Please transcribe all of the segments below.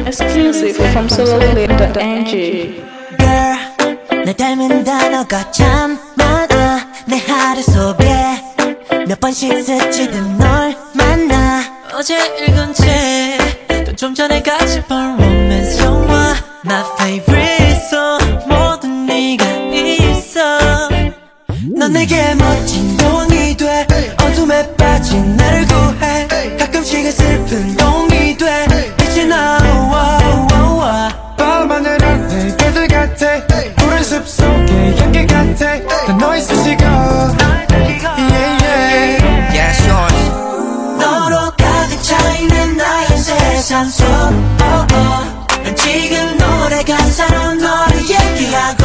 Exclusive from soloclip.ng. Girl, 날 닮은 단어가 참 많아. 내 하루 속에 몇 번씩 스치듯 널 만나. 어제 읽은 책 또 좀 전에 같이 본 로맨스 영화 My favorite song 모든 네가 있어. 넌 내게 멋진 여왕이 돼. 어둠에 빠진 나를 구해. 가끔씩은 슬픈 용이 돼. 빛이 나와 밤하늘은 내 별들 같아. 푸른 숲속의 향기 같아. 다 너의 수식어 Yeah, sure. 너로 가득 차있는 나의 세상 속 난 지금 노래 가사로 너를 얘기하고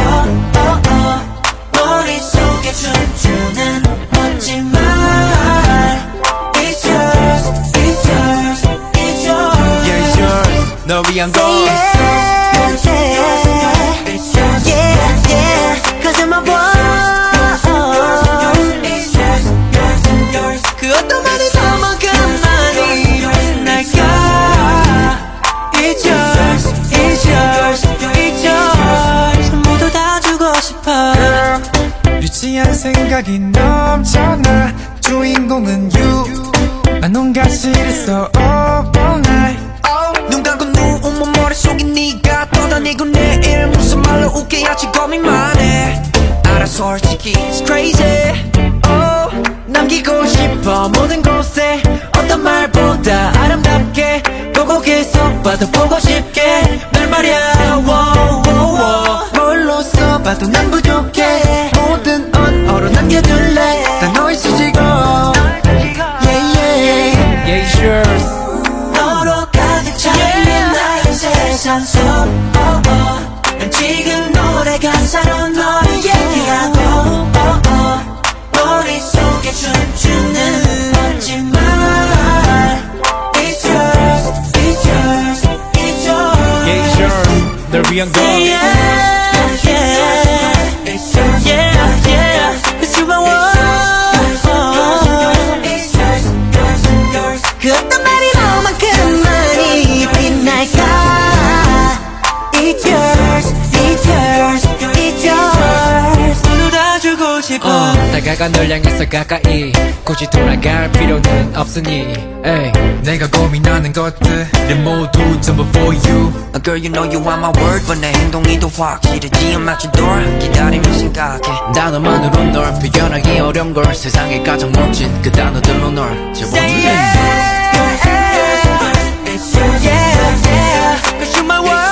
머릿속에 춤추는 멋진 말 It's yours, it's yours, it's yours. Yeah, it's yours. 널 위한 건 Cause I'm a boy. It's yours, yours, yours. 그 어떤 말이 너만큼 많이 날까. It's yours, it's yours, it's yours. 모두 다 주고 싶어. 유치한 생각이 넘쳐나. 주인공은 you. 난 온갖 시를 써 all night. 눈 감고 누우면 머릿속에 네가 떠다니고 내일 무슨 말로 웃게 할지 고민만 해. 알아 솔직히 it's crazy. 남기고 싶어 모든 곳에 어떤 말보다 아름답게 보고 계속 봐도 보고 싶게 널 말야. 뭘로 써봐도 난 부족해. 모든 언어로 남겨둘래. 다 너의 수식어 Yeah, it's yours. 너로 가득 차있는 나의 세상 속 난 지금 노래 가사로 너를 얘기하고 머릿속에 춤추는 멋진 말 It's yours, it's yours, it's yours. Yeah, it's yours. 널 위한 건 It's yours, yeah. It's you I want. It's yours, yours, yours. 그 어떤 말이 너만큼 많이 빛날까. It's yours, it's yours, it's yours. 모두 다 주고 싶어. 다가가 널 향해서 가까이 굳이 돌아갈 필요는 없으니 에이. 내가 고민하는 것들은 모두 전부 for you. Girl, you know you are my word, but 내 행동이 더 확실해지 맞추도록 기다리며 생각해. 단어만으로 널 표현하기 어려운 걸 세상에 가장 멋진 그 단어들로 널 채워주네. Cause you're my world.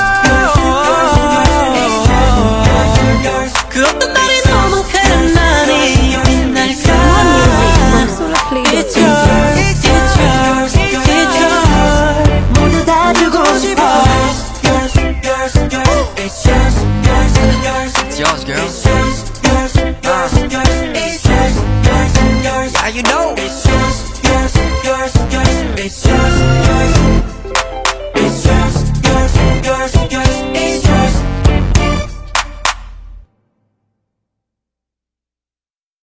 그 어떤 말이 너만큼 많이 빛날까. It's yours, it's yours, it's yours. 모두 다 주고 싶어. Yours, yours, yours. It's yours, yours, yours. It's yours, girl. It's yours, yours, yours, yours. It's yours, yours, yours. Yeah, you know.